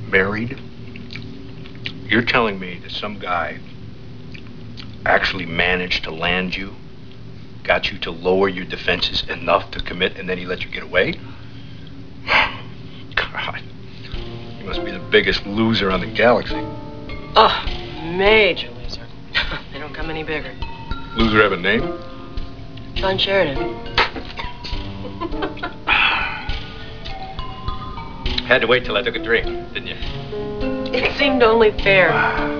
married? You're telling me that some guy actually managed to land you, got you to lower your defenses enough to commit, and then he let you get away? God, you must be the biggest loser on the galaxy. Oh, major loser. They don't come any bigger. Loser have a name? John Sheridan. Had to wait till I took a drink, didn't you? It seemed only fair.